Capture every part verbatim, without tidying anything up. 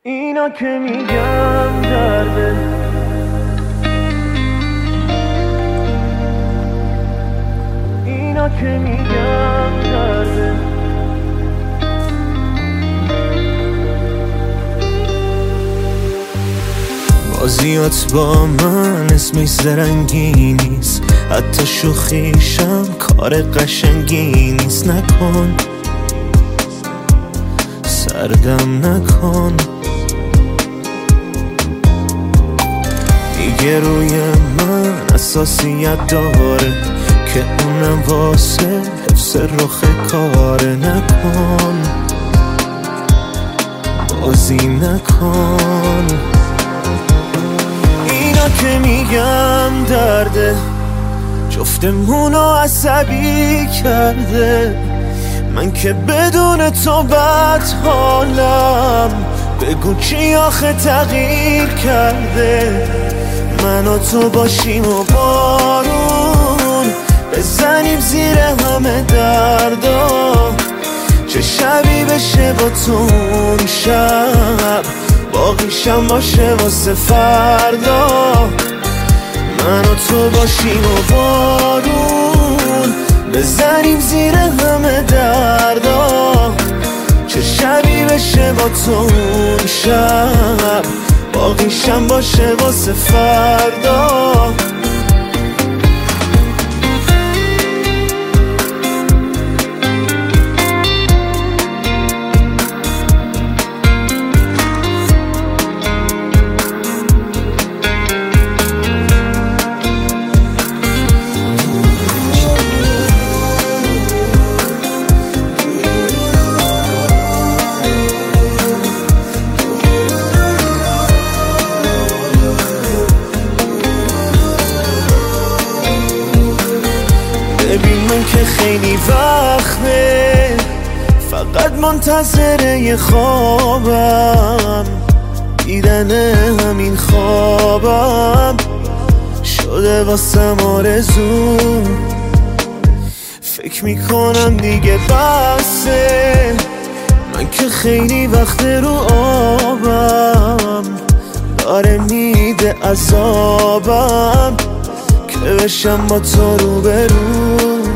اینا که میگم درده، اینا که میگم درده. بازیات با من اسمش زرنگی نیست، حتی شوخیشم کار قشنگی نیست. نکن سردم نکن، میگه روی من اساسیت داره که اونم واسه حفظ رخ کاره. نکن بازی نکن، اینا که میگم درده، جفتمونو عصبی کرده. من که بدون تو بد حالم، بگو کی آخه تغییر کرده. من و تو باشیم و بارون بزنیم زیر همه دردا، چه شبی بشه با تو اون شب، باقیشم باشه واسه فردا. من و تو باشیم و بارون بزنیم زیر همه دردا، چه شبی بشه با تو اون شب، باقیشم باشه واسه فردا. ببین من که خیلی وقته فقط منتظر یه خوابم، دیدن همین خوابم شده واسم آرزو. فکر میکنم دیگه بسه، من که خیلی وقت رو آبم، داره میده عذابم که بشم با تو روبرو.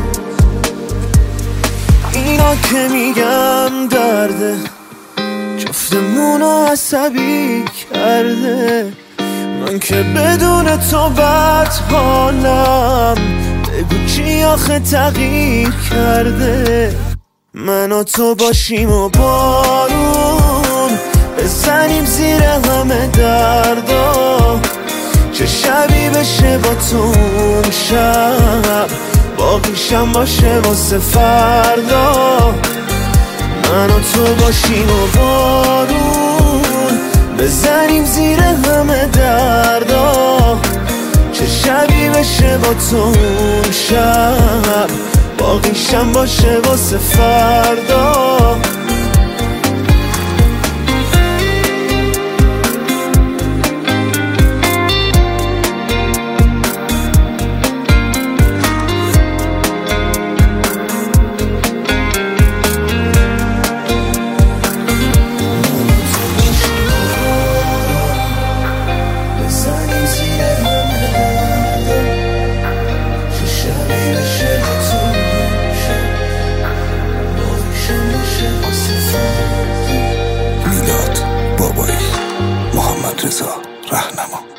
اینا که میگم درده، جفتمونو عصبی کرده. من که بدون تو بد حالم، بگو کی آخه تغییر کرده. من و تو باشیم و بارون بزنیم زیر همه دردا، چه شبی بشه با تو اون شب، باقیشم باشه واسه فردا. من و تو باشیم و بارون بزنیم زیر همه دردا، چه شبی بشه با تو اون شب، باقیشم باشه واسه فردا. میلاد بابایی، محمد رضا رهنما.